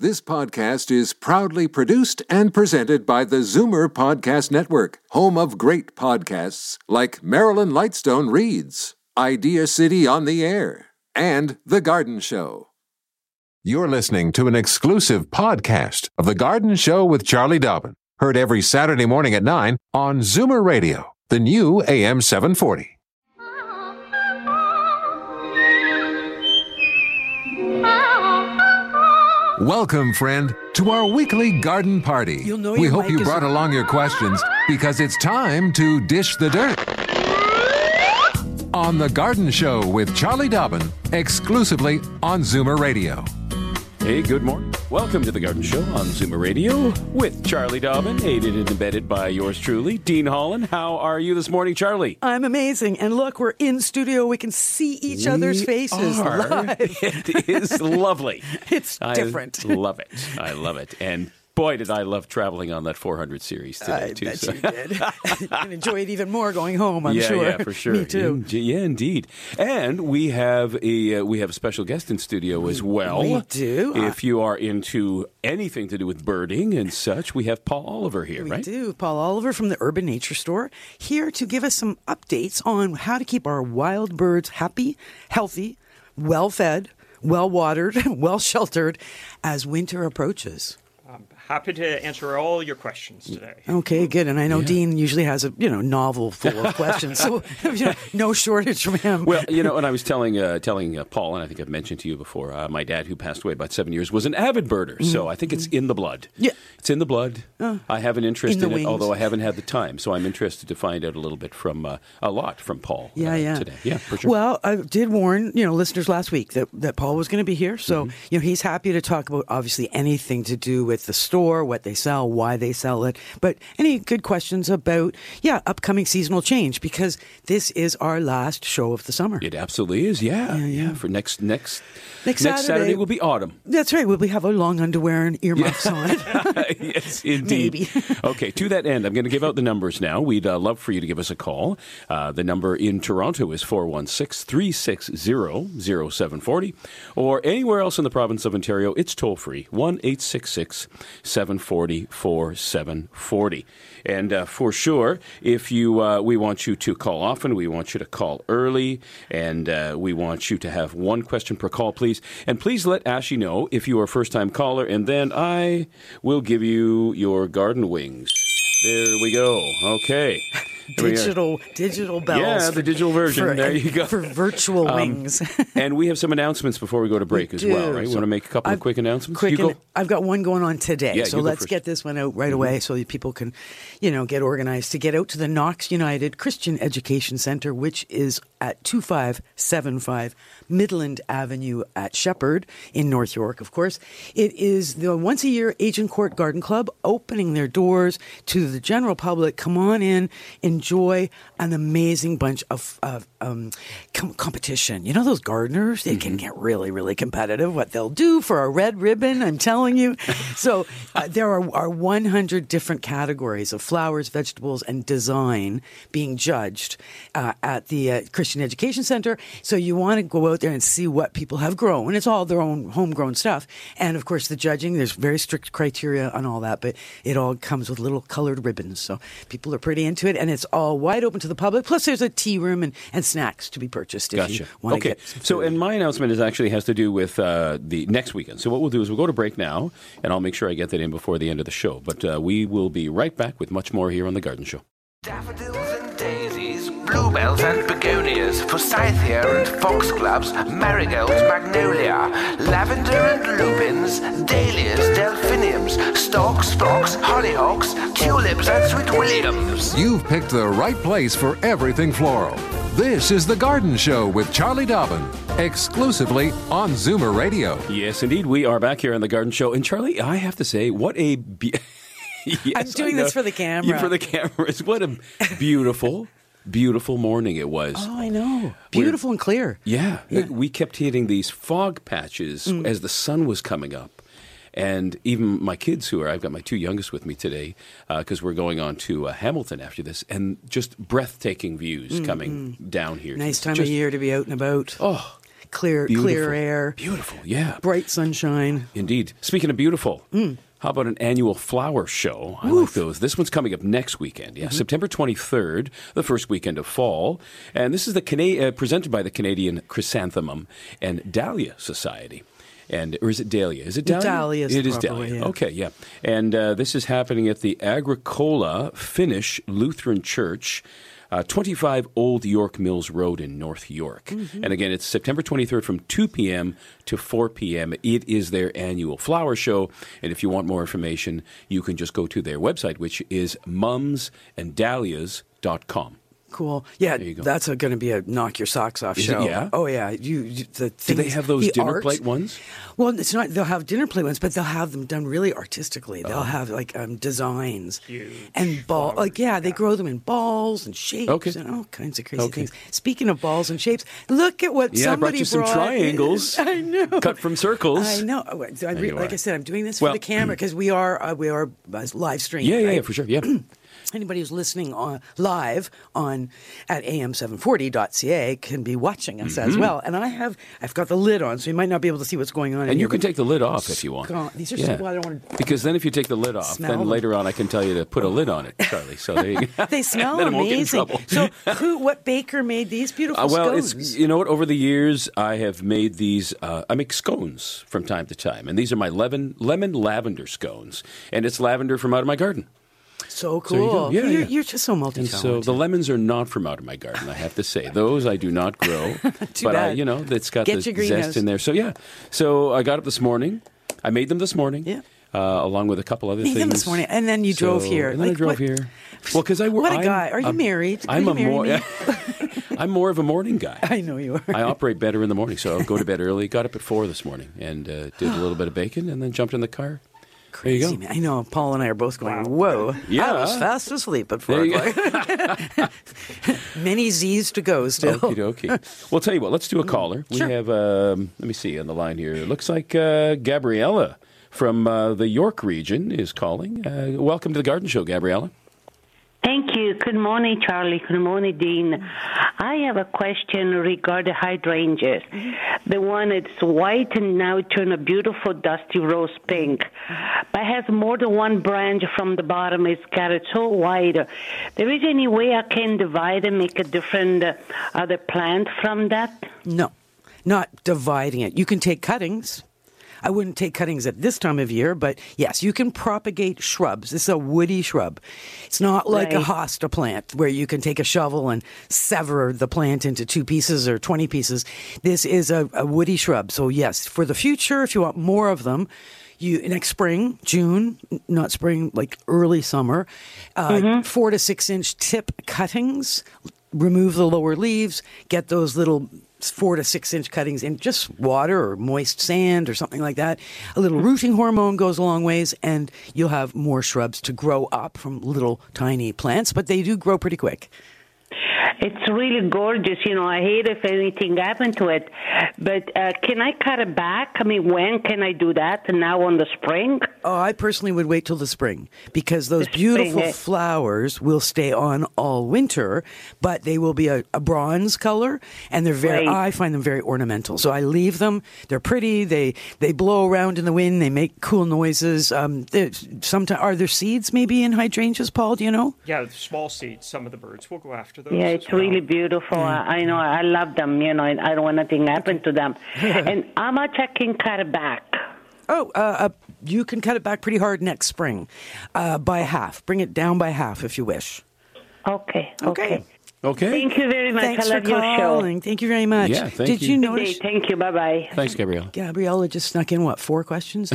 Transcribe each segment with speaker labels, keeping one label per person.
Speaker 1: This podcast is proudly produced and presented by the Zoomer Podcast Network, home of great podcasts like Marilyn Lightstone Reads, Idea City on the Air, and The Garden Show. You're listening to an exclusive podcast of The Garden Show with Charlie Dobbin, heard every Saturday morning at 9 on Zoomer Radio, the new AM 740. Welcome, friend, to our weekly garden party. We hope you brought along your questions because it's time to dish the dirt. On The Garden Show with Charlie Dobbin, exclusively on Zoomer Radio.
Speaker 2: Hey, good morning. Welcome to The Garden Show on Zoomer Radio with Charlie Dobbin, aided and abetted by yours truly, Dean Holland. How are you this morning, Charlie?
Speaker 3: I'm amazing. And look, we're in studio. We can see each other's faces live.
Speaker 2: It is lovely.
Speaker 3: It's different.
Speaker 2: I love it. I love it. And boy, did I love traveling on that 400 series today, too.
Speaker 3: I bet you did. You can enjoy it even more going home, I'm sure.
Speaker 2: Yeah, for sure.
Speaker 3: Me too.
Speaker 2: Yeah, indeed. And we have a special guest in studio as well.
Speaker 3: We do.
Speaker 2: If you are into anything to do with birding and such, we have Paul Oliver here, right?
Speaker 3: We do. Paul Oliver from the Urban Nature Store, here to give us some updates on how to keep our wild birds happy, healthy, well-fed, well-watered, well-sheltered as winter approaches.
Speaker 4: Happy to answer all your questions today.
Speaker 3: Okay, good. And I know Dean usually has a novel full of questions, so no shortage from him.
Speaker 2: Well, and I was telling Paul, and I think I've mentioned to you before, my dad, who passed away about 7 years, was an avid birder. So I think it's in the blood. Yeah, it's in the blood. I have an interest in it, although I haven't had the time. So I'm interested to find out a little bit from Paul. Today. Yeah, for sure.
Speaker 3: Well, I did warn listeners last week that Paul was going to be here. So he's happy to talk about obviously anything to do with the store, what they sell, why they sell it, but any good questions about upcoming seasonal change, because this is our last show of the summer.
Speaker 2: It absolutely is. Yeah. For next
Speaker 3: Saturday
Speaker 2: will be autumn.
Speaker 3: That's right. We'll have our long underwear and earmuffs on.
Speaker 2: Yes, indeed.
Speaker 3: Maybe.
Speaker 2: Okay, to that end, I'm going to give out the numbers now. We'd love for you to give us a call. The number in Toronto is 416-360-0740, or anywhere else in the province of Ontario, it's toll free, 1-866-740-4740. And for sure, if we want you to call often, we want you to call early, and we want you to have one question per call, please. And please let Ashley know if you are a first-time caller, and then I will give you your garden wings. There we go. Okay.
Speaker 3: Digital bells.
Speaker 2: Yeah, the digital version. There you go.
Speaker 3: For virtual wings.
Speaker 2: And we have some announcents before we go to break as well, right? You want to make a couple of quick announcements?
Speaker 3: I've got one going on today.
Speaker 2: Yeah,
Speaker 3: so let's get this one out right away so that people can, get organized to get out to the Knox United Christian Education Center, which is at 2575 Midland Avenue at Shepherd in North York, of course. It is the once-a-year Agincourt Garden Club opening their doors to the general public. Come on in, enjoy an amazing bunch of competition. Those gardeners, they can get really, really competitive. What they'll do for a red ribbon, I'm telling you. So there are 100 different categories of flowers, vegetables, and design being judged at the Christian Education Center. So you want to go out there and see what people have grown. It's all their own homegrown stuff. And of course, the judging, there's very strict criteria on all that, but it all comes with little colored ribbons. So people are pretty into it, and it's all wide open to the public. Plus, there's a tea room and snacks to be purchased if you want to get some food.
Speaker 2: So, and my announcement has to do with the next weekend. So what we'll do is we'll go to break now, and I'll make sure I get that in before the end of the show. But we will be right back with much more here on The Garden Show.
Speaker 5: Daffodils and daisies, bluebells and begonias, forsythia and foxgloves, marigolds, magnolia, lavender and lupins, dahlias, delphiniums, stalks, phlox, hollyhocks, tulips and sweet williams.
Speaker 1: You've picked the right place for everything floral. This is The Garden Show with Charlie Dobbin, exclusively on Zoomer Radio.
Speaker 2: Yes, indeed. We are back here on The Garden Show. And Charlie, I have to say, what a...
Speaker 3: Yes, I'm doing this for the camera.
Speaker 2: For the cameras. What a beautiful, beautiful morning it was.
Speaker 3: Oh, I know. Beautiful and clear.
Speaker 2: Yeah. We kept hitting these fog patches as the sun was coming up. And even my kids I've got my two youngest with me today because we're going on to Hamilton after this, and just breathtaking views coming down here.
Speaker 3: Nice time of year to be out and about.
Speaker 2: Oh,
Speaker 3: clear air,
Speaker 2: Beautiful, yeah.
Speaker 3: bright sunshine.
Speaker 2: Indeed. Speaking of beautiful, how about an annual flower show? I like those. This one's coming up next weekend. Yeah, September 23rd, the first weekend of fall. And this is presented by the Canadian Chrysanthemum and Dahlia Society. Or is it Dahlia? Is it Dahlia?
Speaker 3: Dahlia is
Speaker 2: It
Speaker 3: the
Speaker 2: is
Speaker 3: proper
Speaker 2: Dahlia.
Speaker 3: way, yeah.
Speaker 2: Okay, yeah. And this is happening at the Agricola Finnish Lutheran Church, 25 Old York Mills Road in North York. And again, it's September 23rd from 2 p.m. to 4 p.m. It is their annual flower show. And if you want more information, you can just go to their website, which is mumsanddahlias.com.
Speaker 3: Cool. Yeah,
Speaker 2: There you go.
Speaker 3: that's going to be a knock your socks off
Speaker 2: Is it?
Speaker 3: show.
Speaker 2: Yeah?
Speaker 3: Oh yeah.
Speaker 2: Do they have those dinner plate ones?
Speaker 3: Well, it's not. They'll have dinner plate ones, but they'll have them done really artistically. They'll have like designs and ball. Like they grow them in balls and shapes and all kinds of crazy things. Speaking of balls and shapes, look at what somebody
Speaker 2: I brought you some triangles.
Speaker 3: I know.
Speaker 2: Cut from circles.
Speaker 3: I know. Like I said, I'm doing this for
Speaker 2: Well,
Speaker 3: the camera because we are live streaming.
Speaker 2: Yeah,
Speaker 3: right?
Speaker 2: for sure. Yeah.
Speaker 3: Anybody who's listening live at am740.ca can be watching us as well. And I've got the lid on, so you might not be able to see what's going on.
Speaker 2: And you can take the lid off if you want.
Speaker 3: These are so, well, I don't want to.
Speaker 2: Because then if you take the lid off, then
Speaker 3: them.
Speaker 2: later on I can tell you to put a lid on it, Charlie. So there you go.
Speaker 3: They smell
Speaker 2: Then I won't get in
Speaker 3: amazing.
Speaker 2: trouble.
Speaker 3: So, what baker made these beautiful scones?
Speaker 2: It's you know what? Over the years, I have made these. I make scones from time to time, and these are my lemon lavender scones, and it's lavender from out of my garden.
Speaker 3: So
Speaker 2: So you go.
Speaker 3: cool.
Speaker 2: Yeah, yeah.
Speaker 3: You're just so
Speaker 2: And
Speaker 3: multi-talented.
Speaker 2: so the lemons are not from out of my garden, I have to say. Those I do not grow.
Speaker 3: Too
Speaker 2: but
Speaker 3: bad.
Speaker 2: it's got
Speaker 3: Get
Speaker 2: the
Speaker 3: your greenhouse.
Speaker 2: zest in there. So yeah. So I got up this morning. I made them this morning.
Speaker 3: Yeah.
Speaker 2: Along with a couple other
Speaker 3: Made
Speaker 2: things.
Speaker 3: them this morning, and then you drove here.
Speaker 2: And then I
Speaker 3: Like,
Speaker 2: drove
Speaker 3: what-
Speaker 2: here. Well, because
Speaker 3: What a guy. Are you married?
Speaker 2: I'm
Speaker 3: Will you marry me?
Speaker 2: I'm more of a morning guy.
Speaker 3: I know you are.
Speaker 2: I operate better in the morning, so I'll go to bed early. Got up at 4 this morning and did a little bit of bacon, and then jumped in the car.
Speaker 3: Crazy,
Speaker 2: there you go.
Speaker 3: man. I know. Paul and I are both going, whoa.
Speaker 2: Yeah.
Speaker 3: I was fast asleep at 4
Speaker 2: There you
Speaker 3: o'clock. Many Z's to go still.
Speaker 2: Okie dokie. Well, tell you what, let's do a caller. We
Speaker 3: Sure.
Speaker 2: have, let me see, on the line here. It looks like Gabriella from the York region is calling. Welcome to the Garden Show, Gabriella.
Speaker 6: Thank you. Good morning, Charlie. Good morning, Dean. I have a question regarding hydrangeas. The one that's white and now turned a beautiful dusty rose pink, but has more than one branch from the bottom. It's got it so wide. There is any way I can divide and make a different other plant from that?
Speaker 3: No, not dividing it. You can take cuttings. I wouldn't take cuttings at this time of year, but yes, you can propagate shrubs. This is a woody shrub. It's not like a
Speaker 6: Right.
Speaker 3: hosta plant where you can take a shovel and sever the plant into 2 pieces or 20 pieces. This is a woody shrub. So yes, for the future, if you want more of them, next spring, June, not spring, like early summer, 4 to 6 inch tip cuttings, remove the lower leaves, get those little 4 to 6 inch cuttings in just water or moist sand or something like that. A little rooting hormone goes a long ways, and you'll have more shrubs to grow up from little tiny plants, but they do grow pretty quick.
Speaker 6: It's really gorgeous. I hate if anything happened to it. But can I cut it back? I mean, when can I do that? Now on the spring?
Speaker 3: Oh, I personally would wait till the spring because those
Speaker 6: The spring,
Speaker 3: beautiful
Speaker 6: eh?
Speaker 3: flowers will stay on all winter, but they will be a bronze color, and they're
Speaker 6: Right.
Speaker 3: I find them very ornamental. So I leave them. They're pretty. They blow around in the wind. They make cool noises. Sometimes are there seeds maybe in hydrangeas, Paul? Do you know?
Speaker 4: Yeah, the small seeds. Some of the birds will go after those.
Speaker 6: Yeah,
Speaker 4: as
Speaker 6: it's
Speaker 4: well.
Speaker 6: really beautiful. I know. I love them. I don't want anything happen to them. And how much I can cut it back?
Speaker 3: Oh, you can cut it back pretty hard next spring by half. Bring it down by half if you wish.
Speaker 6: Okay.
Speaker 2: Okay.
Speaker 6: Thank you very much.
Speaker 3: Thanks
Speaker 6: I love
Speaker 3: for
Speaker 6: your show.
Speaker 3: calling. Thank you very much.
Speaker 2: Yeah, thank
Speaker 3: Did
Speaker 2: you.
Speaker 3: you
Speaker 6: Okay,
Speaker 3: notice?
Speaker 6: thank you. Bye-bye.
Speaker 2: Thanks, Gabriella.
Speaker 3: Gabriella just snuck in, 4 questions?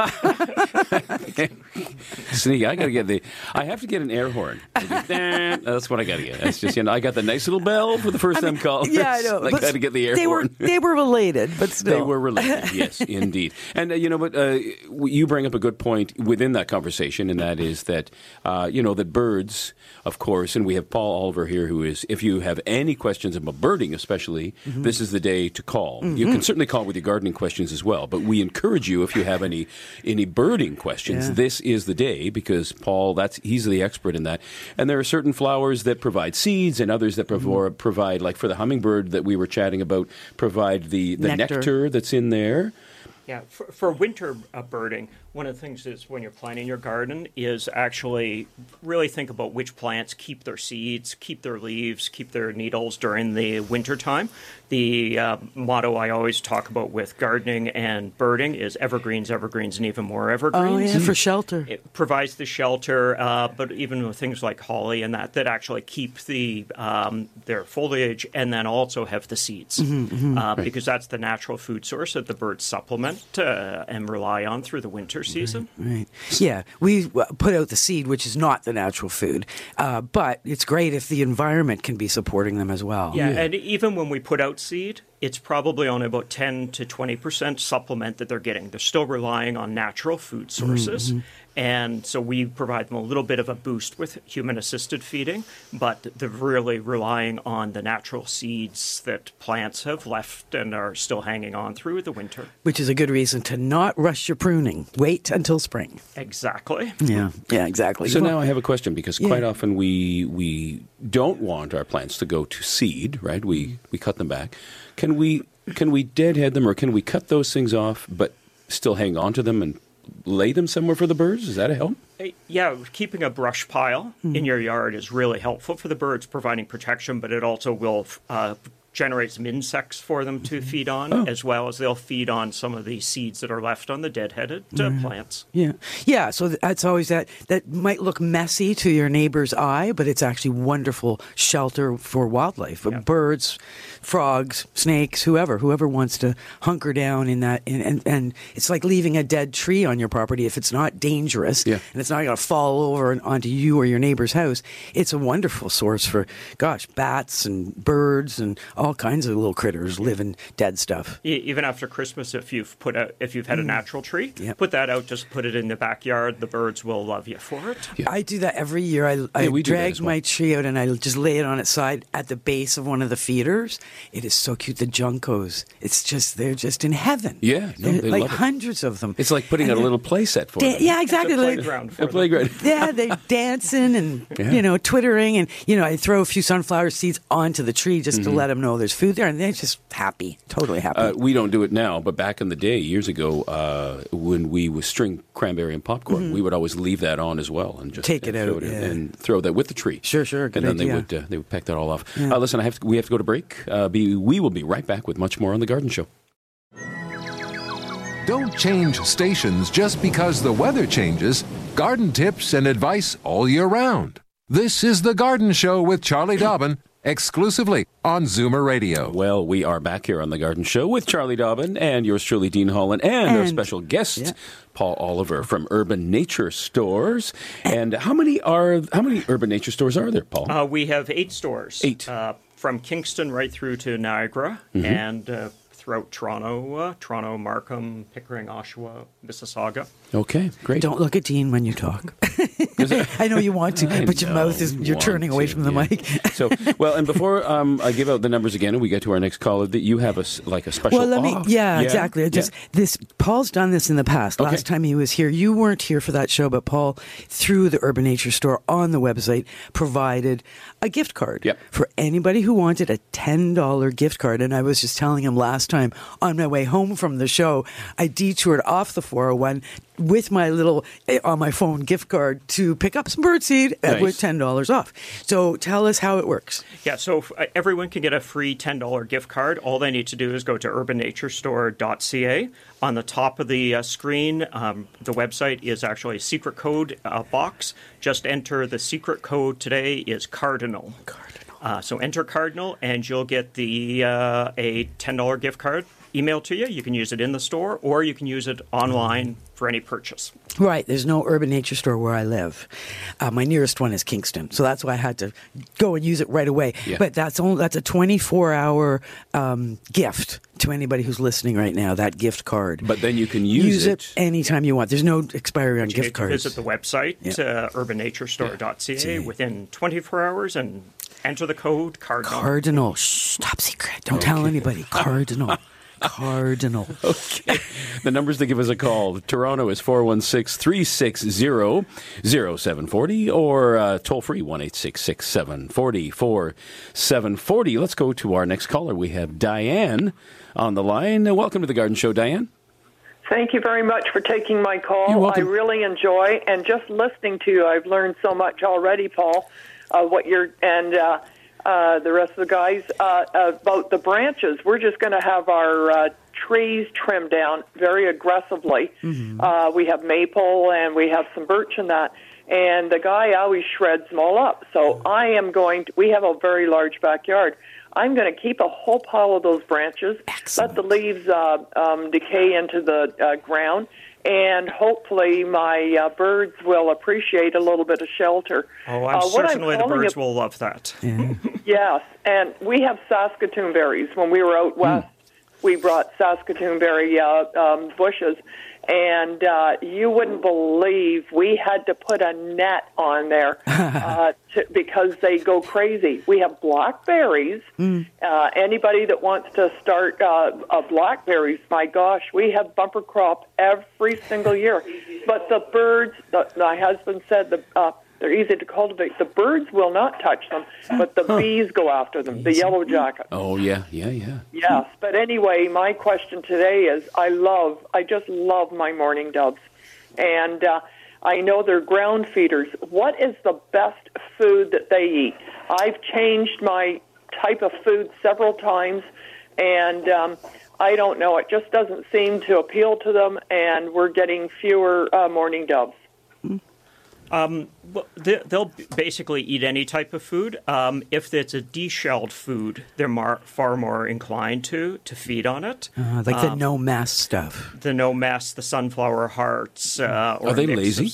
Speaker 2: Sneak, I have to get an air horn. That's what I got to get. That's just, I got the nice little bell for the first time call.
Speaker 3: Yeah, I know.
Speaker 2: I got to get the air horn.
Speaker 3: They were related, but still.
Speaker 2: They were related, yes, indeed. And you bring up a good point within that conversation, and that is that, that birds, of course, and we have Paul Oliver here, who is course, if you have any questions about birding especially, this is the day to call. You can certainly call with your gardening questions as well, but we encourage you, if you have any birding questions, this is the day, because Paul, he's the expert in that. And there are certain flowers that provide seeds and others that provide, like for the hummingbird that we were chatting about, provide the nectar that's in there.
Speaker 4: Yeah, for winter birding, one of the things is when you're planting your garden is actually really think about which plants keep their seeds, keep their leaves, keep their needles during the winter time. The motto I always talk about with gardening and birding is evergreens, evergreens, and even more evergreens.
Speaker 3: Oh, yeah, for shelter.
Speaker 4: It provides the shelter, but even with things like holly and that actually keep their foliage and then also have the seeds, because that's the natural food source that the birds supplement and rely on through the winter season.
Speaker 3: Right. Yeah, we put out the seed, which is not the natural food, but it's great if the environment can be supporting them as well.
Speaker 4: Yeah, and even when we put out seed, it's probably only about 10 to 20% supplement that they're getting. They're still relying on natural food sources. And so we provide them a little bit of a boost with human-assisted feeding, but they're really relying on the natural seeds that plants have left and are still hanging on through the winter.
Speaker 3: Which is a good reason to not rush your pruning. Wait until spring.
Speaker 4: Exactly.
Speaker 3: Yeah, exactly.
Speaker 2: So now I have a question, because quite often we don't want our plants to go to seed, right? We cut them back. Can we deadhead them, or can we cut those things off but still hang on to them and lay them somewhere for the birds? Is that a help?
Speaker 4: Yeah, keeping a brush pile in your yard is really helpful for the birds, providing protection, but it also will generate some insects for them to feed on, as well as they'll feed on some of the seeds that are left on the deadheaded plants.
Speaker 3: Yeah. So that's always that might look messy to your neighbor's eye, but it's actually wonderful shelter for wildlife, birds, frogs, snakes, whoever wants to hunker down in that. And it's like leaving a dead tree on your property if it's not dangerous and it's not going to fall over onto you or your neighbor's house. It's a wonderful source for, bats and birds and all kinds of little critters live in dead stuff.
Speaker 4: Even after Christmas, if you've had a natural tree, put that out. Just put it in the backyard. The birds will love you for it.
Speaker 3: Yeah. I do that every year. I drag my tree out and I just lay it on its side at the base of one of the feeders. It is so cute. The juncos. They're just in heaven.
Speaker 2: Yeah,
Speaker 3: they like
Speaker 2: love it.
Speaker 3: Hundreds of them.
Speaker 2: It's like putting out a little play set for them.
Speaker 3: Yeah, exactly.
Speaker 4: A
Speaker 2: playground.
Speaker 3: Yeah, they're dancing and twittering, and I throw a few sunflower seeds onto the tree just to let them know there's food there, and they're just happy, totally happy.
Speaker 2: We don't do it now, but back in the day, years ago, when we would string cranberry and popcorn, we would always leave that on as well and just
Speaker 3: take it out
Speaker 2: and throw that with the tree.
Speaker 3: Sure.
Speaker 2: Good and then
Speaker 3: idea.
Speaker 2: they would peck that all off. Listen, we have to go to break. We will be right back with much more on The Garden Show.
Speaker 1: Don't change stations just because the weather changes. Garden tips and advice all year round. This is The Garden Show with Charlie Dobbin, exclusively on Zoomer Radio.
Speaker 2: Well, we are back here on The Garden Show with Charlie Dobbin and yours truly, Dean Holland, and our special guest, Paul Oliver from Urban Nature Stores. And how many Urban Nature Stores are there, Paul?
Speaker 4: We have 8 stores. 8. From Kingston right through to Niagara and throughout Toronto, Markham, Pickering, Oshawa, Mississauga.
Speaker 2: Okay, great.
Speaker 3: Don't look at Dean when you talk. I know you want to, but your mouth you're turning away from the mic.
Speaker 2: So, and before I give out the numbers again and we get to our next caller, that you have a special off.
Speaker 3: Exactly. Paul's done this in the past. Okay. Last time he was here, you weren't here for that show, but Paul, through the Urban Nature Store on the website, provided a gift card for anybody who wanted a $10 gift card. And I was just telling him last time on my way home from the show, I detoured off the 401 with my little on my phone gift card to pick up some birdseed with $10 off. So tell us how it works.
Speaker 4: Yeah, so everyone can get a free $10 gift card. All they need to do is go to urbannaturestore.ca. On the top of the screen, the website is actually a secret code box. Just enter the secret code today is Cardinal. So enter Cardinal and you'll get a $10 gift card emailed to you. You can use it in the store or you can use it online for any purchase.
Speaker 3: Right. There's no Urban Nature Store where I live. My nearest one is Kingston. So that's why I had to go and use it right away. Yeah. But that's a 24-hour gift to anybody who's listening right now, that gift card.
Speaker 2: But then you can use it
Speaker 3: anytime you want. There's no expiry on gift cards.
Speaker 4: Visit the website, urbannaturestore.ca, within 24 hours and enter the code Cardinal.
Speaker 3: Cardinal. Shh, top secret. Don't tell anybody. Cardinal. Cardinal.
Speaker 2: Okay. The numbers to give us a call. Toronto is 416-360-0740 or toll free 1-866-740-4740. Let's go to our next caller. We have Diane on the line. Welcome to the Garden Show, Diane.
Speaker 7: Thank you very much for taking my call.
Speaker 2: You're welcome.
Speaker 7: I really enjoy, and just listening to you, I've learned so much already, Paul, what you're, and the rest of the guys, about the branches. We're just going to have our trees trimmed down very aggressively. Mm-hmm. We have maple, and we have some birch in that, and the guy always shreds them all up. So I am going to, we have a very large backyard. I'm going to keep a whole pile of those branches, let the leaves decay into the ground, and hopefully my birds will appreciate a little bit of shelter.
Speaker 4: Oh, certainly the birds will love that.
Speaker 3: Yeah.
Speaker 7: Yes, and we have Saskatoon berries. When we were out west, we brought Saskatoon berry bushes, and you wouldn't believe we had to put a net on there because they go crazy. We have blackberries. Anybody that wants to start blackberries, my gosh, we have bumper crop every single year. But the birds, my husband said, they're easy to cultivate. The birds will not touch them, but the bees go after them, the yellow jackets.
Speaker 2: Oh, yeah.
Speaker 7: Yes, but anyway, my question today is I just love my mourning doves. And I know they're ground feeders. What is the best food that they eat? I've changed my type of food several times, and I don't know. It just doesn't seem to appeal to them, and we're getting fewer mourning doves.
Speaker 4: Well, they'll basically eat any type of food. If it's a deshelled food, they're far more inclined to feed on it.
Speaker 3: Like the no mess stuff.
Speaker 4: The no mess, the sunflower hearts.
Speaker 2: Are they lazy?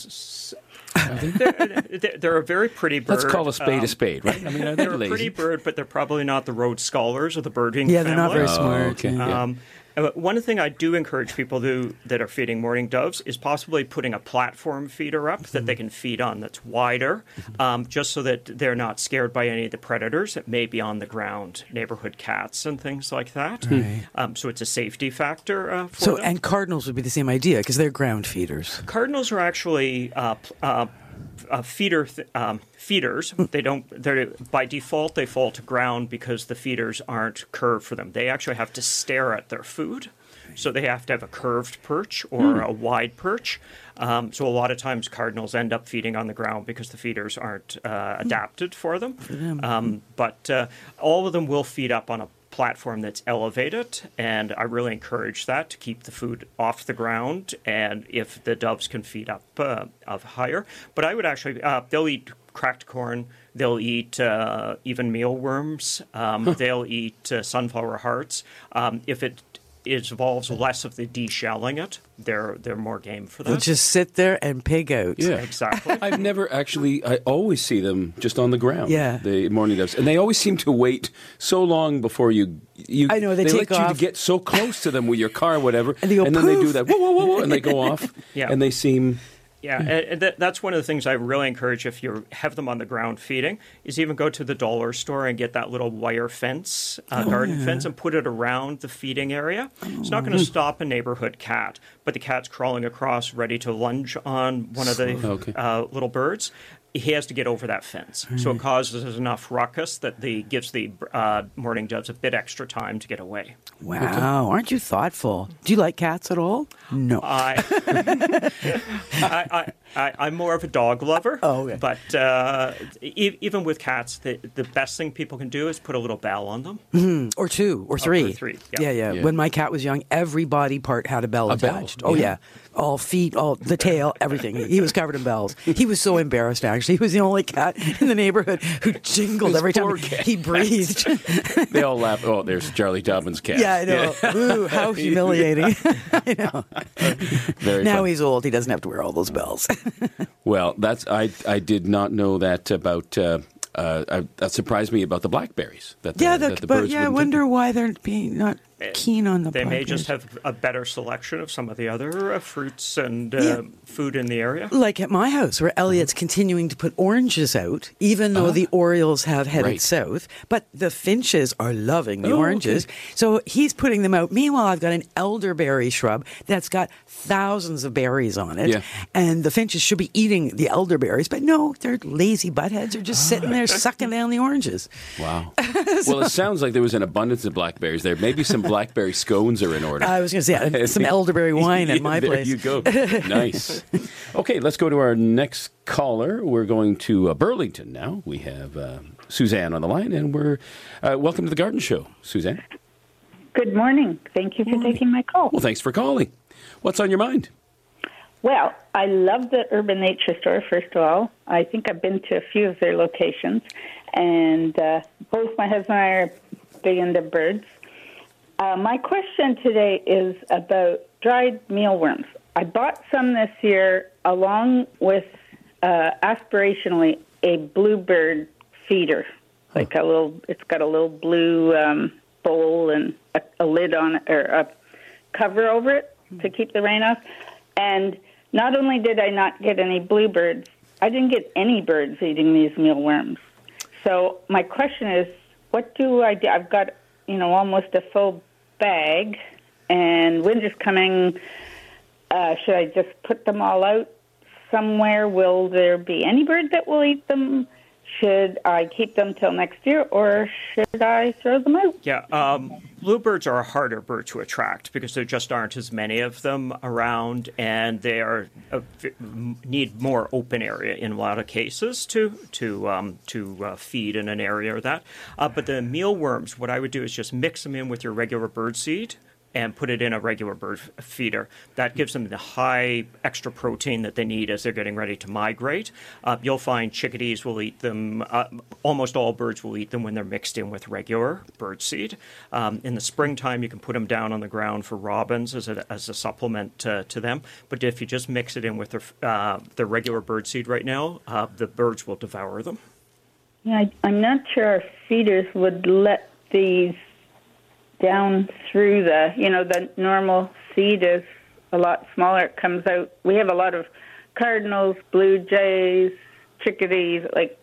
Speaker 4: They're a very pretty bird.
Speaker 2: Let's call a spade, right? I mean, are they
Speaker 4: they're
Speaker 2: lazy?
Speaker 4: a pretty bird, but they're probably not the Rhodes Scholars or the birding family.
Speaker 3: Yeah, they're not very smart.
Speaker 2: Okay.
Speaker 4: One thing I do encourage people that are feeding mourning doves is possibly putting a platform feeder up that they can feed on that's wider, just so that they're not scared by any of the predators that may be on the ground, neighborhood cats and things like that.
Speaker 3: Right.
Speaker 4: So it's a safety factor for them.
Speaker 3: And cardinals would be the same idea because they're ground feeders.
Speaker 4: Cardinals are actually feeders. They're by default they fall to ground because the feeders aren't curved for them. They actually have to stare at their food, so they have to have a curved perch or a wide perch. So a lot of times cardinals end up feeding on the ground because the feeders aren't adapted for them. But all of them will feed up on a platform that's elevated, and I really encourage that to keep the food off the ground, and if the doves can feed up higher. But I would actually, they'll eat cracked corn, they'll eat even mealworms, they'll eat sunflower hearts. If it involves less of the deshelling it, they're more game for that.
Speaker 3: They'll just sit there and pig out.
Speaker 2: Yeah,
Speaker 4: exactly.
Speaker 2: I've never actually. I always see them just on the ground.
Speaker 3: Yeah,
Speaker 2: the mourning doves, and they always seem to wait so long before you.
Speaker 3: I know they take
Speaker 2: let
Speaker 3: off.
Speaker 2: you to get so close to them with your car, or whatever,
Speaker 3: and they go,
Speaker 2: and then they do that, whoa, whoa, whoa, whoa, and they go off.
Speaker 4: Yeah,
Speaker 2: and they seem.
Speaker 4: Yeah, and that's one of the things I really encourage if you have them on the ground feeding, is even go to the dollar store and get that little wire fence, garden fence, and put it around the feeding area. It's not going to stop a neighborhood cat, but the cat's crawling across ready to lunge on one of the little birds. He has to get over that fence. So it causes enough ruckus that gives the mourning doves a bit extra time to get away.
Speaker 3: Wow, aren't you thoughtful? Do you like cats at all? No.
Speaker 4: I'm more of a dog lover.
Speaker 3: Oh, okay.
Speaker 4: But even with cats, the best thing people can do is put a little bell on them.
Speaker 3: Or two, or three.
Speaker 4: Or three,
Speaker 3: yeah. When my cat was young, every body part had a bell attached. Oh, yeah. All feet, all the tail, everything. He was covered in bells. He was so embarrassed, actually. He was the only cat in the neighborhood who jingled every time he breathed.
Speaker 2: They all laugh. Oh, there's Charlie Dobbin's cat.
Speaker 3: Yeah, I know. Ooh, how humiliating. I know.
Speaker 2: Very
Speaker 3: now
Speaker 2: fun.
Speaker 3: he's old. He doesn't have to wear all those bells.
Speaker 2: Well, I did not know that about. That surprised me about the blackberries. That the birds
Speaker 3: I wonder why they're being not keen on the
Speaker 4: They may
Speaker 3: blackberries.
Speaker 4: just have a better selection of some of the other fruits and food in the area.
Speaker 3: Like at my house, where Elliot's continuing to put oranges out, even though the Orioles have headed south, but the finches are loving the oranges.
Speaker 2: Okay.
Speaker 3: So he's putting them out. Meanwhile, I've got an elderberry shrub that's got thousands of berries on it, and the finches should be eating the elderberries, but no, they're lazy buttheads. They're just sitting there sucking down the oranges.
Speaker 2: Wow. Well, it sounds like there was an abundance of blackberries there. Maybe some blackberry scones are in order.
Speaker 3: I was going to say some elderberry wine at my place.
Speaker 2: There you go. Nice. Okay, let's go to our next caller. We're going to Burlington now. We have Suzanne on the line, and we're welcome to the Garden Show, Suzanne.
Speaker 8: Good morning. Thank you for taking my call.
Speaker 2: Well, thanks for calling. What's on your mind?
Speaker 8: Well, I love the Urban Nature Store, first of all. I think I've been to a few of their locations, and both my husband and I are big into birds. My question today is about dried mealworms. I bought some this year along with, aspirationally, a bluebird feeder. Like it's got a little blue bowl and a lid on it, or a cover over it to keep the rain off. And not only did I not get any bluebirds, I didn't get any birds eating these mealworms. So my question is, what do I do? I've got, almost a full bag, and winter's coming. Should I just put them all out somewhere? Will there be any bird that will eat them? Should I keep them till next year, or should I throw them out?
Speaker 4: Yeah, bluebirds are a harder bird to attract because there just aren't as many of them around, and they are need more open area in a lot of cases to feed in an area or that. But the mealworms, what I would do is just mix them in with your regular bird seed and put it in a regular bird feeder. That gives them the high extra protein that they need as they're getting ready to migrate. You'll find chickadees will eat them. Almost all birds will eat them when they're mixed in with regular bird seed. In the springtime, you can put them down on the ground for robins as a supplement to them. But if you just mix it in with the regular bird seed right now, the birds will devour them.
Speaker 8: Yeah, I'm not sure our feeders would let these down through the normal seed is a lot smaller. It comes out. We have a lot of cardinals, blue jays, chickadees, like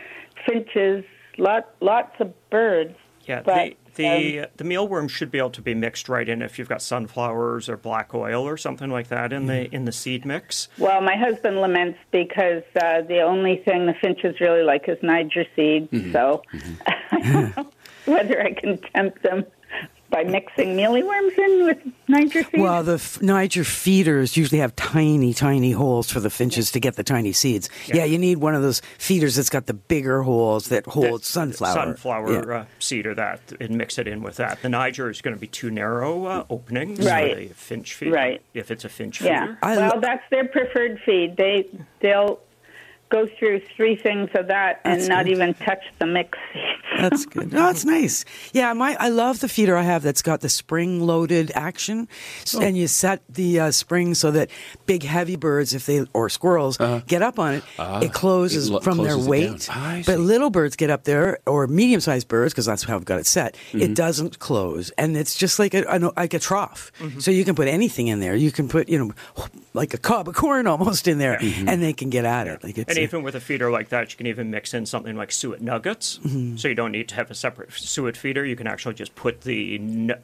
Speaker 8: finches, lots of birds.
Speaker 4: Yeah,
Speaker 8: but,
Speaker 4: the mealworm should be able to be mixed right in if you've got sunflowers or black oil or something like that in the seed mix.
Speaker 8: Well, my husband laments because the only thing the finches really like is Niger seed. So I don't know whether I can tempt them by mixing mealyworms in with Niger seeds?
Speaker 3: Well, the Niger feeders usually have tiny, tiny holes for the finches to get the tiny seeds. Yeah, you need one of those feeders that's got the bigger holes that hold sunflower.
Speaker 4: Sunflower seed or that, and mix it in with that. The Niger is going to be too narrow openings for the finch feeder.
Speaker 8: Right.
Speaker 4: If it's a finch
Speaker 8: feeder.
Speaker 4: feeder.
Speaker 8: Well, that's their preferred feed. They'll go through 3 things of that and not even touch the mix seeds.
Speaker 3: That's good. No, it's nice. Yeah, I love the feeder I have that's got the spring-loaded action, and you set the spring so that big, heavy birds, or squirrels, get up on it. It closes from their weight. But little birds get up there, or medium-sized birds, because that's how I've got it set. It doesn't close, and it's just like a trough. So you can put anything in there. You can put, like a cob of corn almost in there, and they can get at it. Like
Speaker 4: and even with a feeder like that, you can even mix in something like suet nuggets. So you don't need to have a separate suet feeder. You can actually just put the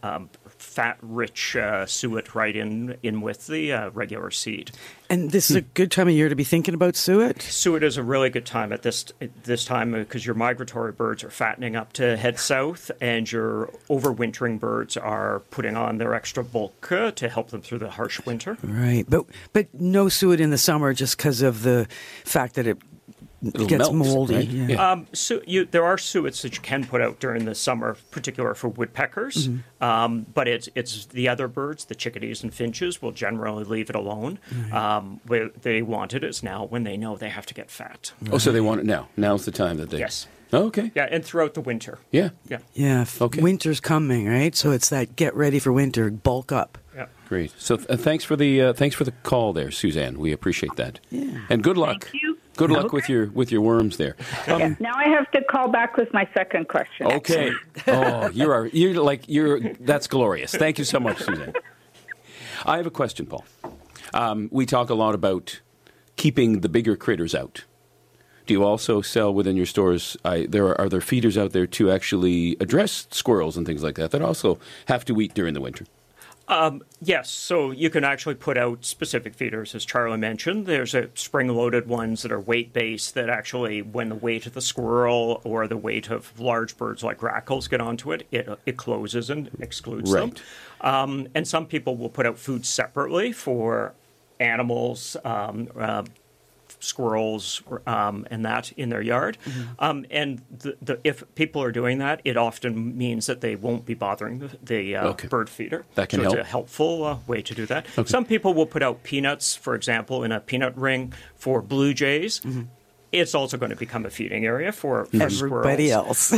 Speaker 4: fat-rich suet right in with the regular seed.
Speaker 3: And this is a good time of year to be thinking about suet?
Speaker 4: Suet is a really good time at this time because your migratory birds are fattening up to head south, and your overwintering birds are putting on their extra bulk to help them through the harsh winter.
Speaker 3: Right, but no suet in the summer just because of the fact that it gets moldy.
Speaker 2: Right?
Speaker 3: Yeah.
Speaker 4: So there are suets that you can put out during the summer, particular for woodpeckers. But it's the other birds, the chickadees and finches, will generally leave it alone. Where they want it is now when they know they have to get fat.
Speaker 2: Oh, so they want it now. Now's the time that they...
Speaker 4: Yes.
Speaker 2: Oh, okay.
Speaker 4: Yeah, and throughout the winter.
Speaker 2: Yeah.
Speaker 3: Yeah.
Speaker 2: Okay.
Speaker 3: Winter's coming, right? So it's that get ready for winter, bulk up.
Speaker 4: Yeah.
Speaker 2: Great. So thanks for the call there, Suzanne. We appreciate that.
Speaker 3: Yeah.
Speaker 2: And good luck.
Speaker 8: Thank you.
Speaker 2: Good luck with your worms there.
Speaker 8: Yeah, now I have to call back with my second question.
Speaker 2: Okay. Oh, that's glorious. Thank you so much, Suzanne. I have a question, Paul. We talk a lot about keeping the bigger critters out. Do you also sell within your stores? Are there feeders out there to actually address squirrels and things like that also have to eat during the winter?
Speaker 4: Yes, so you can actually put out specific feeders, as Charlie mentioned. There's spring-loaded ones that are weight-based that actually, when the weight of the squirrel or the weight of large birds like grackles get onto it, it closes and excludes them. And some people will put out food separately for animals, squirrels, and that in their yard. And if people are doing that, it often means that they won't be bothering the bird feeder.
Speaker 2: That can
Speaker 4: help.
Speaker 2: It's
Speaker 4: a helpful way to do that. Some people will put out peanuts, for example, in a peanut ring for blue jays. It's also going to become a feeding area for
Speaker 3: everybody
Speaker 4: else.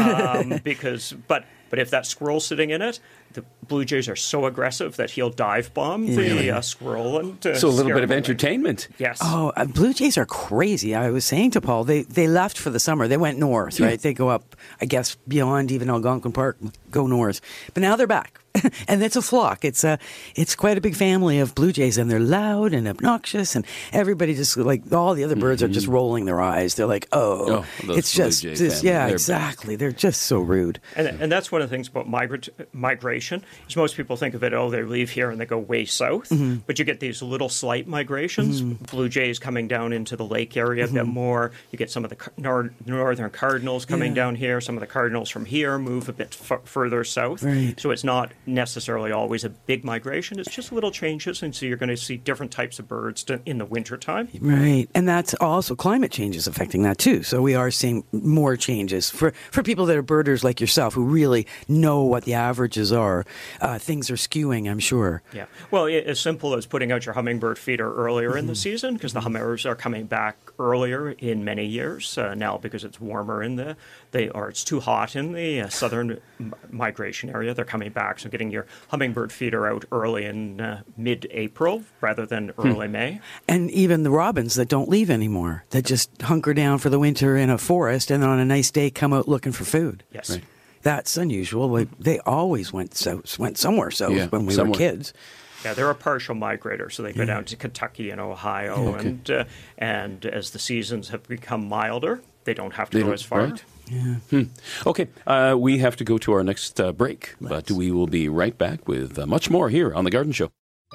Speaker 4: But if that squirrel's sitting in it, the blue jays are so aggressive that he'll dive bomb the squirrel. And
Speaker 2: so a little bit of entertainment.
Speaker 4: Yes.
Speaker 3: Oh, blue jays are crazy. I was saying to Paul, they left for the summer. They went north, right? They go up, I guess, beyond even Algonquin Park, go north. But now they're back. And it's a flock. It's quite a big family of blue jays, and they're loud and obnoxious, and everybody just, like, all the other birds are just rolling their eyes. They're like, it's just exactly. They're just so rude.
Speaker 4: And that's one of the things about migration is most people think of it, they leave here and they go way south, but you get these little slight migrations. Blue jays coming down into the lake area a bit more. You get some of the northern cardinals coming down here. Some of the cardinals from here move a bit further south.
Speaker 3: Right.
Speaker 4: So it's not necessarily always a big migration. It's just little changes, and so you're going to see different types of birds in the wintertime.
Speaker 3: Right, and that's also climate change is affecting that too. So we are seeing more changes. For people that are birders like yourself who really know what the averages are, things are skewing, I'm sure.
Speaker 4: Yeah, well, as simple as putting out your hummingbird feeder earlier in the season, because the hummers are coming back earlier in many years now because it's warmer it's too hot in the southern migration area. They're coming back, so getting your hummingbird feeder out early in mid-April rather than early May.
Speaker 3: And even the robins that don't leave anymore, that just hunker down for the winter in a forest and on a nice day come out looking for food.
Speaker 4: Yes.
Speaker 3: Right. That's unusual. They always went somewhere when we were kids.
Speaker 4: Yeah, they're a partial migrator, so they go down to Kentucky and Ohio, and as the seasons have become milder, they don't have to go as far.
Speaker 2: Right. Yeah. Okay, we have to go to our next break, but we will be right back with much more here on The Garden Show.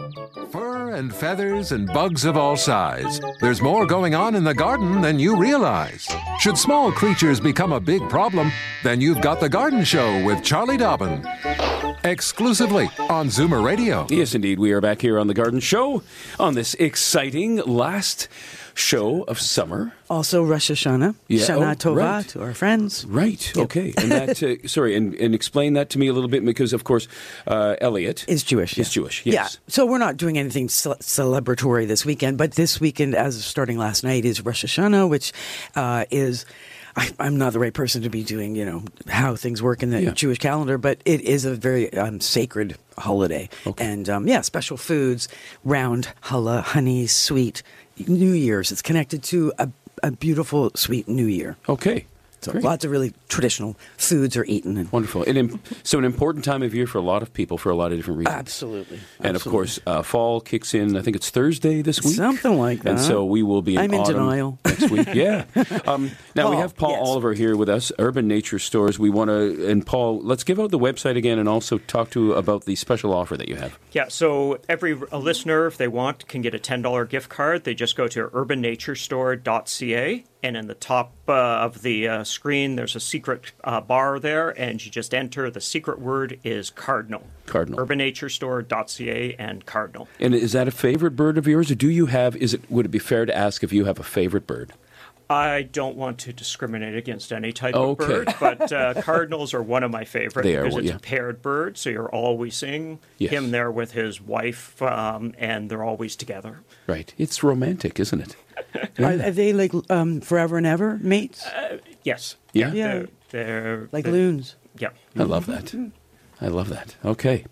Speaker 1: Fur and feathers and bugs of all size. There's more going on in the garden than you realize. Should small creatures become a big problem, then you've got The Garden Show with Charlie Dobbin. Exclusively on Zoomer Radio.
Speaker 2: Yes, indeed. We are back here on The Garden Show on this exciting last show of summer.
Speaker 3: Also Rosh Hashanah. Shana Tova to our friends.
Speaker 2: Right. Yep. Okay. And that, and explain that to me a little bit, because, of course, Elliot
Speaker 3: is Jewish.
Speaker 2: Is Jewish, yes.
Speaker 3: Yeah. So we're not doing anything celebratory this weekend, but this weekend, as of starting last night, is Rosh Hashanah, which is... I'm not the right person to be doing, how things work in the Jewish calendar, but it is a very sacred holiday. Okay. And, special foods, round, challah, honey, sweet, New Year's. It's connected to a beautiful, sweet New Year.
Speaker 2: Okay.
Speaker 3: So lots of really traditional foods are eaten.
Speaker 2: Wonderful. So an important time of year for a lot of people for a lot of different reasons.
Speaker 3: Absolutely.
Speaker 2: And, of course, fall kicks in, I think it's Thursday this week.
Speaker 3: Something like that.
Speaker 2: And so we will be in
Speaker 3: I'm in denial.
Speaker 2: Next week. Yeah. Now, we have Paul Oliver here with us, Urban Nature Stores. We want to, and Paul, let's give out the website again and also talk about the special offer that you have.
Speaker 4: Yeah, so every listener, if they want, can get a $10 gift card. They just go to urbannaturestore.ca. And in the top of the screen, there's a secret bar there, and you just enter. The secret word is cardinal.
Speaker 2: Cardinal.
Speaker 4: urbannaturestore.ca and cardinal.
Speaker 2: And is that a favorite bird of yours, or do you have? Would it be fair to ask if you have a favorite bird?
Speaker 4: I don't want to discriminate against any type of bird, but cardinals are one of my favorites because it's a paired bird, so you're always seeing him there with his wife, and they're always together.
Speaker 2: Right. It's romantic, isn't it?
Speaker 3: Are they like forever and ever mates?
Speaker 4: Yes.
Speaker 2: Yeah.
Speaker 4: They're
Speaker 3: like loons.
Speaker 4: Yeah.
Speaker 2: I love that. I love that. Okay.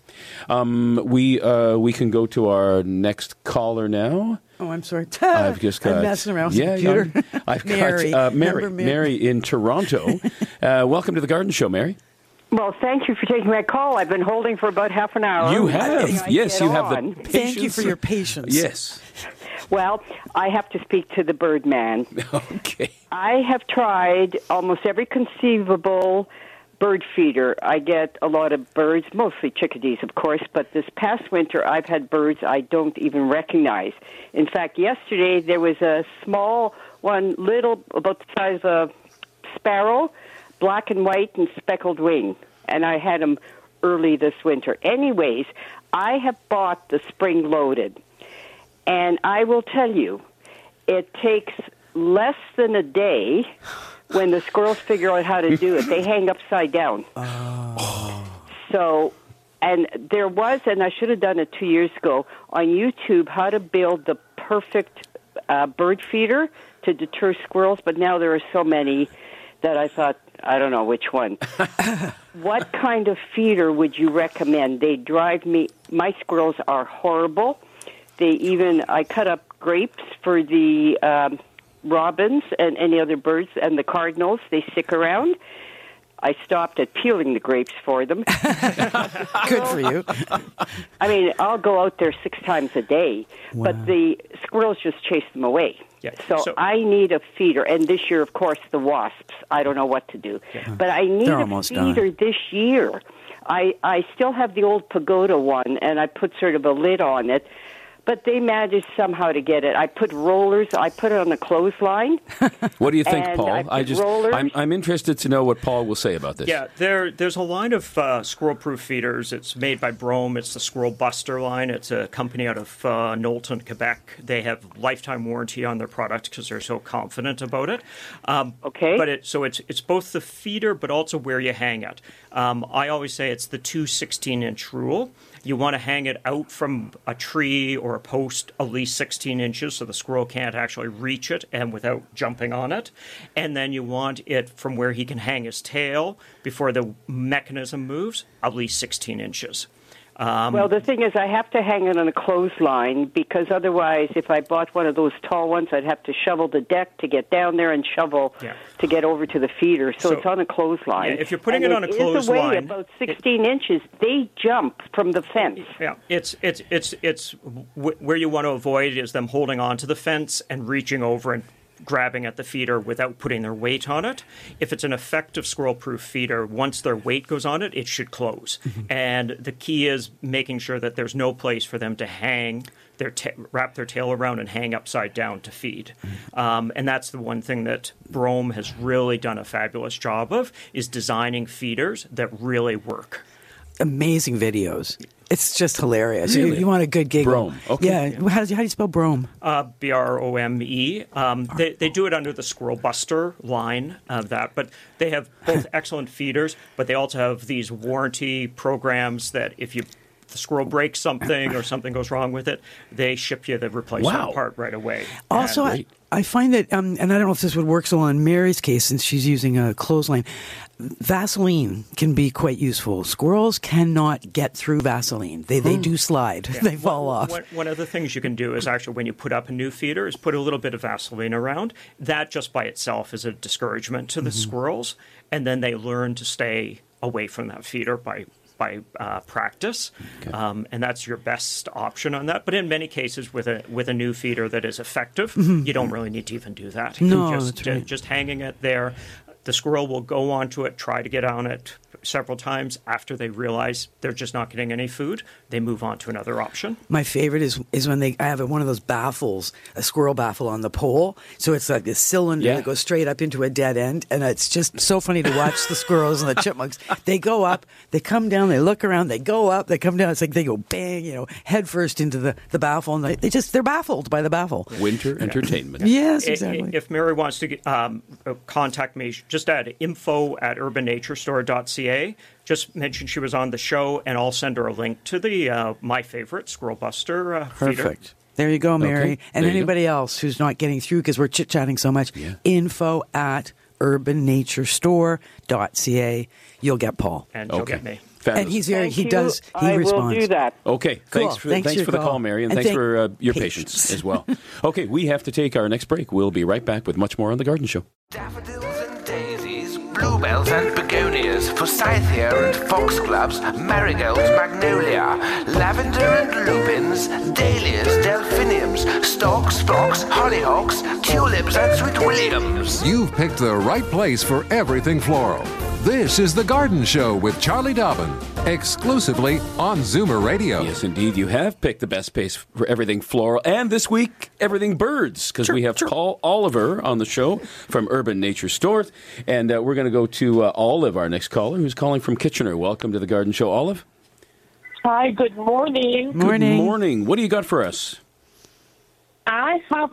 Speaker 2: We can go to our next caller now.
Speaker 3: Oh, I'm sorry.
Speaker 2: I've just got...
Speaker 3: I'm messing around with the computer.
Speaker 2: I've
Speaker 3: Mary.
Speaker 2: got Mary in Toronto. Welcome to the Garden Show, Mary.
Speaker 9: Well, thank you for taking my call. I've been holding for about half an hour.
Speaker 2: You have. Yes, you have the patience.
Speaker 3: Thank you for your patience.
Speaker 2: Yes.
Speaker 9: Well, I have to speak to the bird man.
Speaker 2: Okay.
Speaker 9: I have tried almost every conceivable bird feeder. I get a lot of birds, mostly chickadees, of course, but this past winter I've had birds I don't even recognize. In fact, yesterday there was a small one, little, about the size of a sparrow, black and white and speckled wing, and I had them early this winter. Anyways, I have bought the spring-loaded, and I will tell you, it takes less than a day when the squirrels figure out how to do it. They hang upside down. So, and there was, and I should have done it 2 years ago, on YouTube, how to build the perfect bird feeder to deter squirrels, but now there are so many that I thought, I don't know which one. What kind of feeder would you recommend? They drive me, my squirrels are horrible. I cut up grapes for the robins and any other birds, and the cardinals, they stick around. I stopped at peeling the grapes for them.
Speaker 3: Good for you.
Speaker 9: I mean, I'll go out there 6 times a day, but the squirrels just chase them away.
Speaker 4: Yeah.
Speaker 9: So I need a feeder, and this year, of course, the wasps. I don't know what to do, but I need a feeder this year. I still have the old pagoda one, and I put sort of a lid on it, but they managed somehow to get it. I put rollers. I put it on a clothesline.
Speaker 2: What do you think, Paul?
Speaker 9: Rollers.
Speaker 2: I'm interested to know what Paul will say about this.
Speaker 4: Yeah, there's a line of squirrel-proof feeders. It's made by Brome. It's the Squirrel Buster line. It's a company out of Knowlton, Quebec. They have lifetime warranty on their product because they're so confident about it.
Speaker 9: Okay.
Speaker 4: But it's both the feeder, but also where you hang it. I always say it's the 2 16-inch rule. You want to hang it out from a tree or a post at least 16 inches so the squirrel can't actually reach it and without jumping on it. And then you want it from where he can hang his tail before the mechanism moves, at least 16 inches.
Speaker 9: Well, the thing is, I have to hang it on a clothesline because otherwise, if I bought one of those tall ones, I'd have to shovel the deck to get down there and shovel to get over to the feeder. So it's on a clothesline.
Speaker 4: Yeah, if you're putting it on a clothesline,
Speaker 9: it's away about 16 inches. They jump from the fence.
Speaker 4: Yeah, it's where you want to avoid is them holding on to the fence and reaching over and grabbing at the feeder without putting their weight on it. If it's an effective squirrel-proof feeder, once their weight goes on it, it should close. And the key is making sure that there's no place for them to hang wrap their tail around and hang upside down to feed. And that's the one thing that Brome has really done a fabulous job of, is designing feeders that really work.
Speaker 3: Amazing videos. It's just hilarious.
Speaker 2: Really?
Speaker 3: You want a good giggle.
Speaker 2: Brome. Okay.
Speaker 3: Yeah. How do you spell Brome?
Speaker 4: Brome. They do it under the Squirrel Buster line of that, but they have both excellent feeders, but they also have these warranty programs that if the squirrel breaks something or something goes wrong with it, they ship you the replacement part right away.
Speaker 3: Also, I find that, and I don't know if this would work so well in Mary's case since she's using a clothesline, Vaseline can be quite useful. Squirrels cannot get through Vaseline. They do slide. Yeah. They fall off.
Speaker 4: One of the things you can do is actually when you put up a new feeder is put a little bit of Vaseline around. That just by itself is a discouragement to the squirrels, and then they learn to stay away from that feeder by practice, and that's your best option on that. But in many cases, with a new feeder that is effective, you don't really need to even do that. Just hanging it there. The squirrel will go onto it, try to get on it several times. After they realize they're just not getting any food, they move on to another option.
Speaker 3: My favorite is when I have one of those baffles, a squirrel baffle on the pole. So it's like this cylinder that goes straight up into a dead end. And it's just so funny to watch the squirrels and the chipmunks. They go up, they come down, they look around, they go up, they come down. It's like they go bang, head first into the baffle. And they're baffled by the baffle.
Speaker 2: Winter entertainment.
Speaker 3: Yes, exactly.
Speaker 4: If Mary wants to contact me, just at info@urbannaturestore.ca. Just mention she was on the show, and I'll send her a link to the my favorite Squirrel Buster feeder.
Speaker 3: Perfect. There you go, Mary.
Speaker 2: Okay.
Speaker 3: And anybody else who's not getting through because we're chit-chatting so much, info@urbannaturestore.ca. You'll get Paul.
Speaker 4: And you'll get me.
Speaker 3: And he's very,
Speaker 9: Thank
Speaker 3: he
Speaker 9: you.
Speaker 3: does, he
Speaker 9: I
Speaker 3: responds.
Speaker 9: will do that.
Speaker 2: Okay,
Speaker 3: Cool.
Speaker 2: thanks for
Speaker 3: your
Speaker 2: the call, Mary, and thanks for your patience as well. Okay, we have to take our next break. We'll be right back with much more on The Garden Show.
Speaker 5: Daffodils and daisies, bluebells and begonias, forsythia and foxgloves, marigolds, magnolia, lavender and lupins, dahlias, delphiniums, stalks, phlox, hollyhocks, tulips and sweet williams.
Speaker 1: You've picked the right place for everything floral. This is The Garden Show with Charlie Dobbin, exclusively on Zoomer Radio.
Speaker 2: Yes, indeed, you have picked the best place for everything floral, and this week, everything birds, because we have Paul Oliver on the show from Urban Nature Store, and we're going to go to Olive, our next caller, who's calling from Kitchener. Welcome to The Garden Show, Olive.
Speaker 10: Hi, good morning.
Speaker 2: Good morning. What do you got for us?
Speaker 10: I have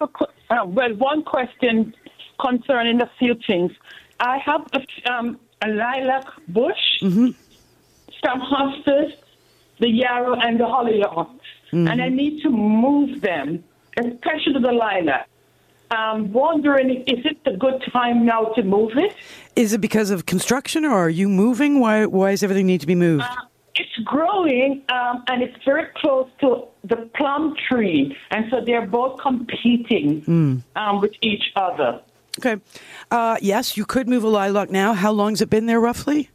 Speaker 10: one question concerning a few things. I have a lilac bush, some hostas, the yarrow, and the hollyhocks, and I need to move them, especially the lilac. I'm wondering, is it the good time now to move it?
Speaker 3: Is it because of construction, or are you moving? Why does everything need to be moved?
Speaker 10: It's growing, and it's very close to the plum tree, and so they're both competing with each other.
Speaker 3: Okay. Yes, you could move a lilac now. How long's it been there, roughly?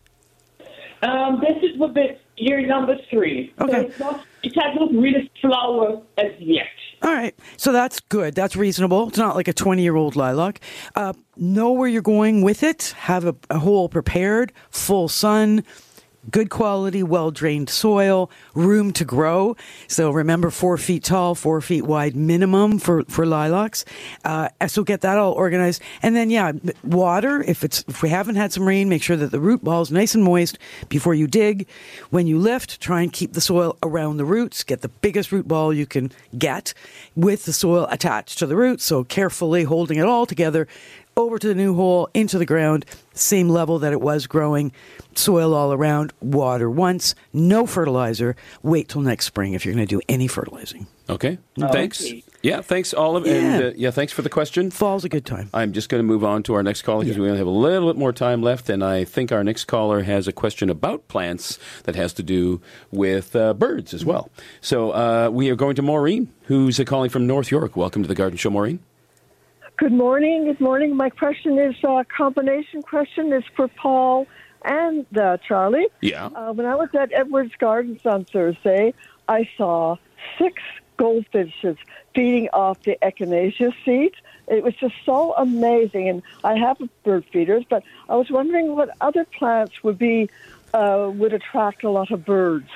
Speaker 10: This is year number 3.
Speaker 3: Okay.
Speaker 10: So it hasn't really flowered as yet.
Speaker 3: All right. So that's good. That's reasonable. It's not like a 20-year-old lilac. Know where you're going with it. Have a hole prepared, full sun, good quality, well-drained soil, room to grow. So remember, 4 feet tall, 4 feet wide minimum for lilacs. So get that all organized. And then, water. If we haven't had some rain, make sure that the root ball is nice and moist before you dig. When you lift, try and keep the soil around the roots. Get the biggest root ball you can get with the soil attached to the roots. So carefully holding it all together over to the new hole, into the ground, same level that it was growing, soil all around, water once, no fertilizer. Wait till next spring if you're going to do any fertilizing.
Speaker 2: Okay, thanks.
Speaker 10: Okay.
Speaker 2: Yeah, thanks, Olive, and thanks for the question.
Speaker 3: Fall's a good time.
Speaker 2: I'm just going to move on to our next caller because we only have a little bit more time left, and I think our next caller has a question about plants that has to do with birds as well. So we are going to Maureen, who's calling from North York. Welcome to The Garden Show, Maureen.
Speaker 11: Good morning. Good morning. My question is a combination question. It's for Paul and Charlie.
Speaker 2: Yeah.
Speaker 11: When I was at Edwards Gardens on Thursday, I saw 6 goldfinches feeding off the echinacea seeds. It was just so amazing. And I have bird feeders, but I was wondering what other plants would attract a lot of birds.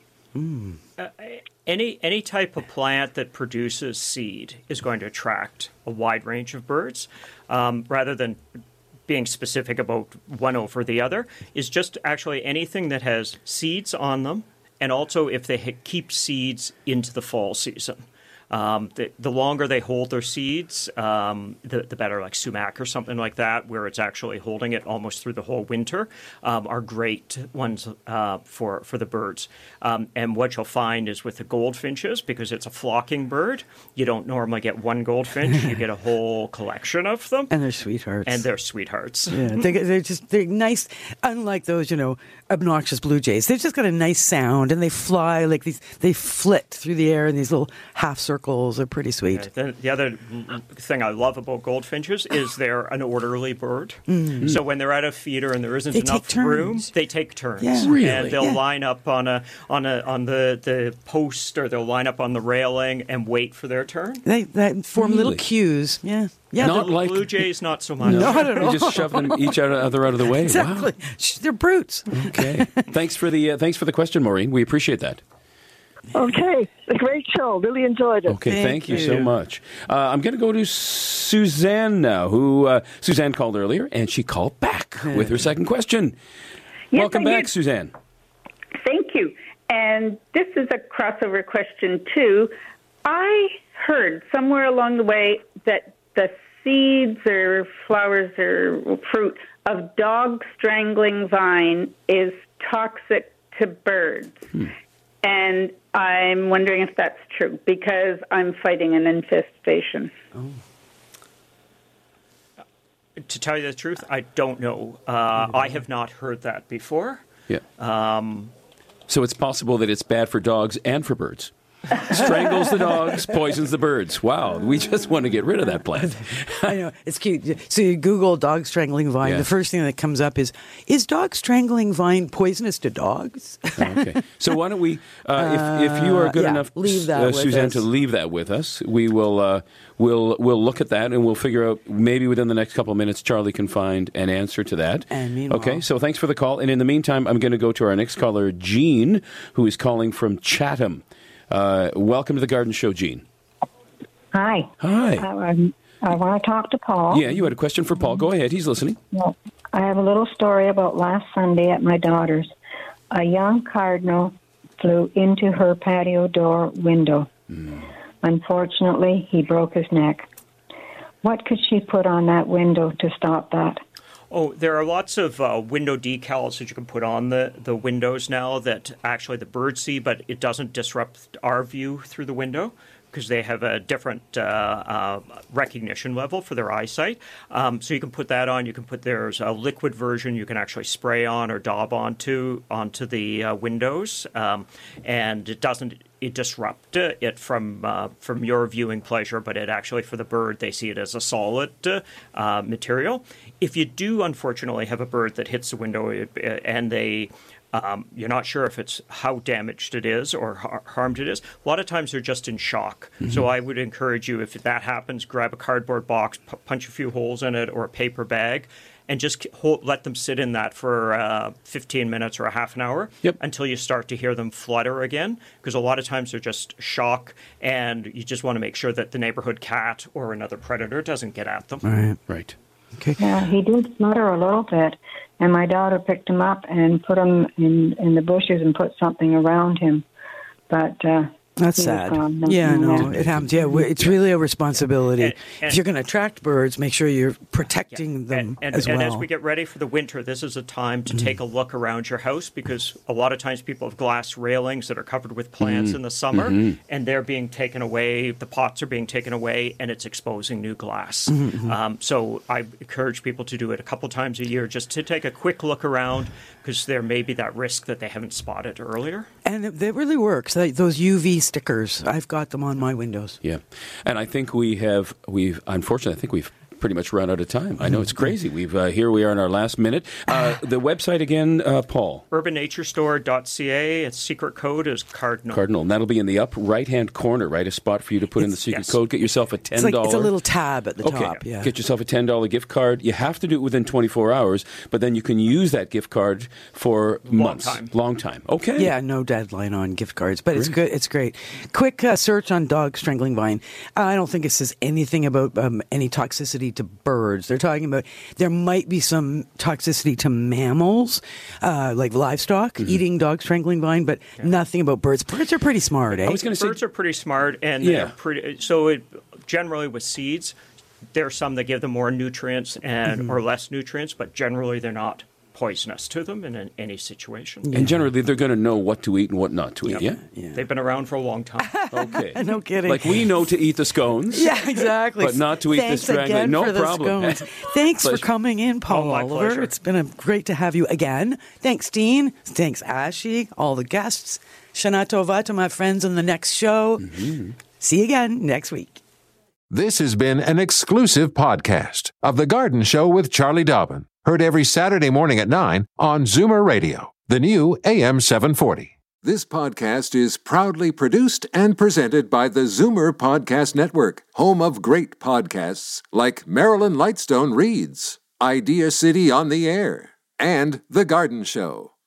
Speaker 4: Any type of plant that produces seed is going to attract a wide range of birds. Rather than being specific about one over the other, is just actually anything that has seeds on them, and also if they keep seeds into the fall season. The longer they hold their seeds, the better, like sumac or something like that, where it's actually holding it almost through the whole winter, are great ones for the birds. And what you'll find is with the goldfinches, because it's a flocking bird, you don't normally get one goldfinch, you get a whole collection of them.
Speaker 3: And they're sweethearts.
Speaker 4: Yeah,
Speaker 3: they're nice, unlike those, obnoxious blue jays. They've just got a nice sound, and they fly like these, they flit through the air in these little half circles. They're pretty sweet.
Speaker 4: Yeah, the other thing I love about goldfinches is they're an orderly bird. So when they're at a feeder and there isn't enough room, they take turns.
Speaker 3: Yeah.
Speaker 2: Really?
Speaker 4: And they'll line up on the post, or they'll line up on the railing and wait for their turn.
Speaker 3: They form little
Speaker 2: Really?
Speaker 3: queues. Yeah.
Speaker 2: Not like
Speaker 4: Blue jays, not so much.
Speaker 3: Not at all.
Speaker 2: They just shove them each other out of the way.
Speaker 3: Exactly.
Speaker 2: Wow.
Speaker 3: They're brutes.
Speaker 2: Okay. Thanks for the question, Maureen. We appreciate that.
Speaker 11: Okay. A great show. Really enjoyed it.
Speaker 2: Okay, thank you so much. I'm going to go to Suzanne now, who Suzanne called earlier, and she called back with her second question.
Speaker 8: Yes,
Speaker 2: Welcome back, Suzanne.
Speaker 8: Thank you. And this is a crossover question, too. I heard somewhere along the way that the seeds or flowers or fruit of dog strangling vine is toxic to birds. And I'm wondering if that's true, because I'm fighting an infestation.
Speaker 4: To tell you the truth, I don't know. I have not heard that before.
Speaker 2: Yeah. So it's possible that it's bad for dogs and for birds. Strangles the dogs, poisons the birds. Wow, we just want to get rid of that plant.
Speaker 3: I know, it's cute. So you Google dog strangling vine.
Speaker 2: Yeah.
Speaker 3: The first thing that comes up is dog strangling vine poisonous to dogs?
Speaker 2: Okay. So why don't we, if you are good enough,
Speaker 3: leave that with
Speaker 2: Suzanne,
Speaker 3: us.
Speaker 2: to leave that with us, we will we'll look at that and we'll figure out maybe within the next couple of minutes Charlie can find an answer to that.
Speaker 3: And meanwhile,
Speaker 2: okay, so thanks for the call. And in the meantime, I'm going to go to our next caller, Jean, who is calling from Chatham. Welcome to the Garden Show, Jean.
Speaker 12: Hi.
Speaker 2: Hi.
Speaker 12: I want to talk to Paul.
Speaker 2: Yeah, you had a question for Paul. Go ahead. He's listening.
Speaker 12: Well, I have a little story about last Sunday at my daughter's. A young cardinal flew into her patio door window. Unfortunately, he broke his neck. What could she put on that window to stop that?
Speaker 4: Oh, there are lots of window decals that you can put on the windows now that actually the birds see, but it doesn't disrupt our view through the window because they have a different recognition level for their eyesight. So you can put that on. You can put, there's a liquid version you can actually spray on or daub onto the windows, and it doesn't disrupt it from your viewing pleasure, but it actually, for the bird, they see it as a solid material. If you do, unfortunately, have a bird that hits the window and you're not sure if it's how damaged it is or harmed it is, a lot of times they're just in shock. Mm-hmm. So I would encourage you, if that happens, grab a cardboard box, punch a few holes in it, or a paper bag, and just let them sit in that for 15 minutes or a half an hour until you start to hear them flutter again, because a lot of times they're just shock, and you just want to make sure that the neighborhood cat or another predator doesn't get at them.
Speaker 2: Right.
Speaker 3: Okay.
Speaker 12: Yeah, he did flutter a little bit, and my daughter picked him up and put him in the bushes and put something around him. But
Speaker 3: that's sad. Yeah, no, it happens. Yeah, it's really a responsibility.
Speaker 4: And
Speaker 3: if you're going to attract birds, make sure you're protecting them as well.
Speaker 4: And as we get ready for the winter, this is a time to take a look around your house, because a lot of times people have glass railings that are covered with plants in the summer, and they're being taken away, the pots are being taken away, and it's exposing new glass. So I encourage people to do it a couple times a year, just to take a quick look around, because there may be that risk that they haven't spotted earlier.
Speaker 3: And it really works. Those UV stickers, I've got them on my windows.
Speaker 2: Yeah. And I think we've pretty much run out of time. I know it's crazy. Here we are in our last minute. The website again, Paul?
Speaker 4: UrbanNatureStore.ca. Its secret code is Cardinal.
Speaker 2: Cardinal. And that'll be in the up right-hand corner, right? A spot for you to put in the secret code. Get yourself a $10.
Speaker 3: It's a little tab at the top. Yeah.
Speaker 2: Get yourself a $10 gift card. You have to do it within 24 hours, but then you can use that gift card for months. Long time. Okay.
Speaker 3: Yeah, no deadline on gift cards, but it's good. It's great. Quick search on dog strangling vine. I don't think it says anything about any toxicity to birds. They're talking about there might be some toxicity to mammals, like livestock, eating dog strangling vine, but nothing about birds. Birds are pretty smart, eh?
Speaker 4: I was going to say birds are pretty smart, and they're pretty. So generally with seeds, there's some that give them more nutrients and or less nutrients, but generally they're not poisonous to them in any situation.
Speaker 2: And generally, they're going to know what to eat and what not to eat, yeah?
Speaker 4: They've been around for a long time.
Speaker 2: Okay.
Speaker 3: No kidding.
Speaker 2: Like we know to eat the scones.
Speaker 3: Yeah, exactly.
Speaker 2: But not to eat the strangling. No problem.
Speaker 3: Thanks for coming in, Paul
Speaker 4: my
Speaker 3: Oliver.
Speaker 4: pleasure.
Speaker 3: It's been great to have you again. Thanks, Dean. Thanks, Ashley, all the guests. Shana Tova to my friends on the next show. See you again next week.
Speaker 1: This has been an exclusive podcast of The Garden Show with Charlie Dobbin. Heard every Saturday morning at 9 on Zoomer Radio, the new AM 740. This podcast is proudly produced and presented by the Zoomer Podcast Network, home of great podcasts like Marilyn Lightstone Reads, Idea City on the Air, and The Garden Show.